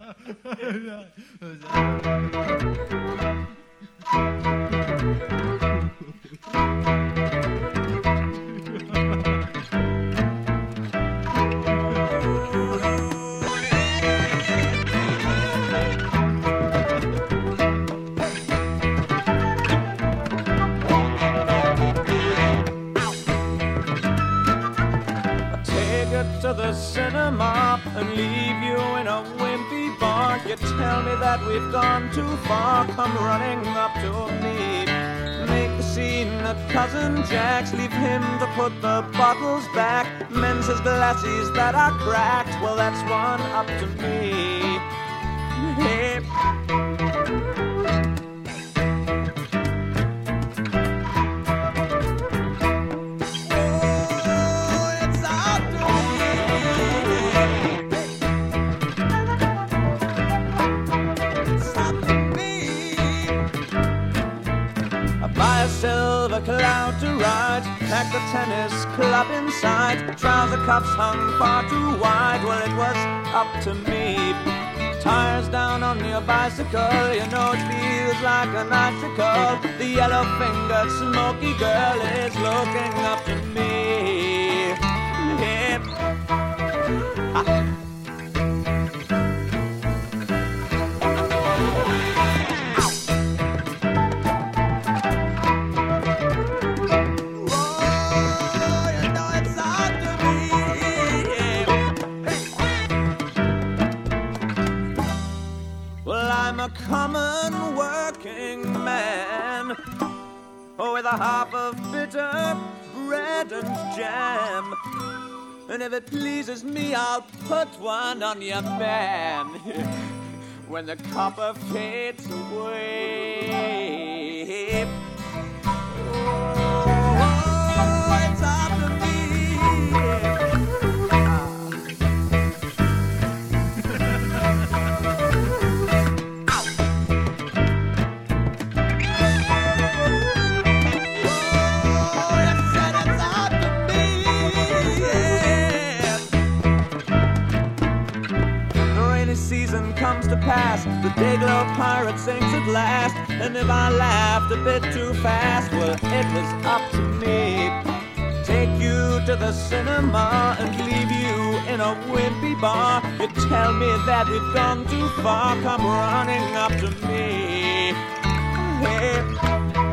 To the cinema and leave you in a wimpy bar. You tell me that we've gone too far. Come running up to me. Make the scene at Cousin Jack's. Leave him to put the bottles back. Mends his glasses that are cracked. Well, that's one up to me. Hey. Silver cloud to ride, pack the tennis club inside. Trouser cuffs hung far too wide, well it was up to me. Tires down on your bicycle, you know it feels like an icicle. The yellow-fingered smoky girl is looking up to me. Hip. Common working man, with a half of bitter bread and jam. And if it pleases me, I'll put one on your man when the copper fades away. Oh, it's up to me. Season comes to pass, the Dayglow pirate sings at last. And if I laughed a bit too fast, well, it was up to me. Take you to the cinema and leave you in a wimpy bar. You tell me that we've gone too far, come running up to me. Hey.